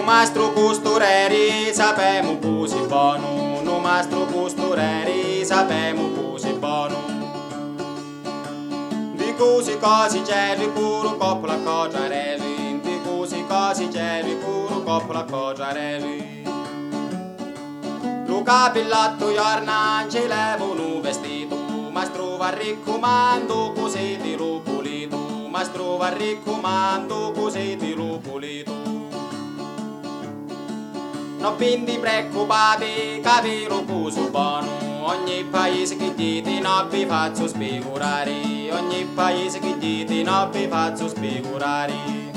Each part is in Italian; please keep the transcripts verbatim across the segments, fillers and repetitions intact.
mastro costureri sapemo così buono, no mastro costureri sapemo così buono. Di così così c'è di puro coppola cogiarelli, di così così c'è di puro coppola cogiarelli. Lo capillatto giorna ci levano vestito, mastro va raccomando così di lo pulito, mastro va raccomando così di lo pulito. Non quindi preoccupate, capiro cosa buono, ogni paese che dite non vi faccio spigurare, ogni paese che dite non vi faccio spigurare.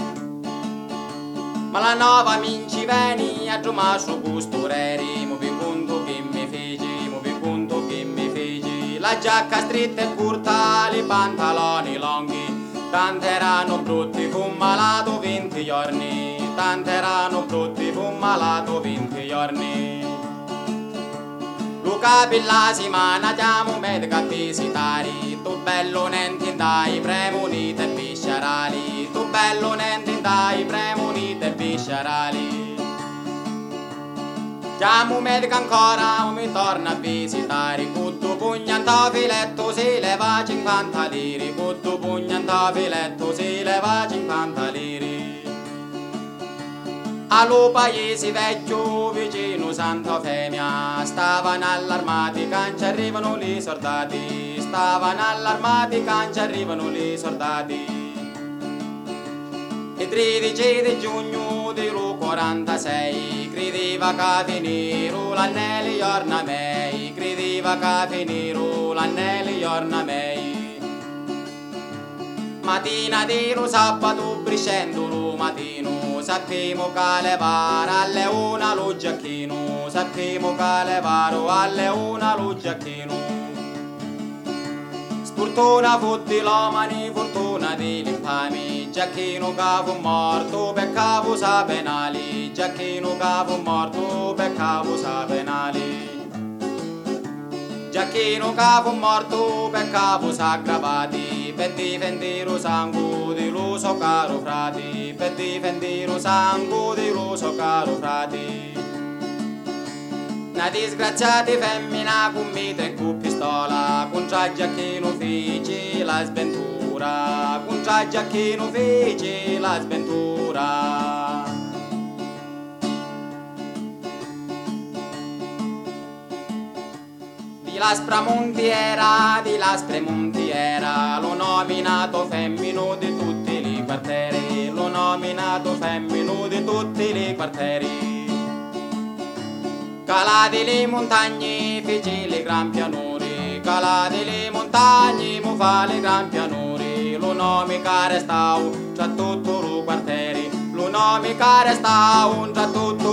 Ma la nuova minci veni a giumascio costureri, mo vi conto che mi feci, mo vi conto che mi feci. La giacca stretta e corta, i pantaloni lunghi, tanti erano brutti, fu malato venti giorni, tanti erano brutti, fu malato venti giorni. Lo capi la settimana chiamo medico a visitare, tu bello non ti dai premunite e viscerali, tu bello non ti dai premunite e viscerali. Chiamo medico ancora, mi torna a visitare, cotto pugnanto filetto si leva cinquanta lire, cotto pugnanto filetto si leva cinquanta lire. Allo paese vecchio vicino Santa Femia stavano allarmati che ci arrivano i soldati, stavano allarmati che ci arrivano i soldati. Il tredici di giugno del quarantasei credeva che finiro l'annelli gli ornamei, credeva che finiro l'annelli gli ornamei. Mattina di lo sabato briscendo lo mattino, sappiamo che levare alle una lo giacchino, sappiamo che levare alle una lo giacchino. Sfortuna fotti l'omani, fortuna di l'infami, giacchino che fu morto per cavo sa penali, giacchino che fu morto per cavo sa penali. Giacchino che fu morto per cavo sa aggravati, per difendere lo sangue di lo so caro frati, per difendere lo sangue di lo so caro frati. Una disgraziata femmina con mitra e con pistola, con già giacchino fece la sventura, con già giacchino fece la sventura. Di la spramontiera, di la spramontiera, l'ho nominato femmino di tutti i quartieri, l'ho nominato femmino di tutti i quartieri. Calate le montagne, fece le gran pianuri, calate le montagne, mo fa le gran pianuri. Lo nome che restau, già tutto lo quartieri, lo nome che restau, già tutto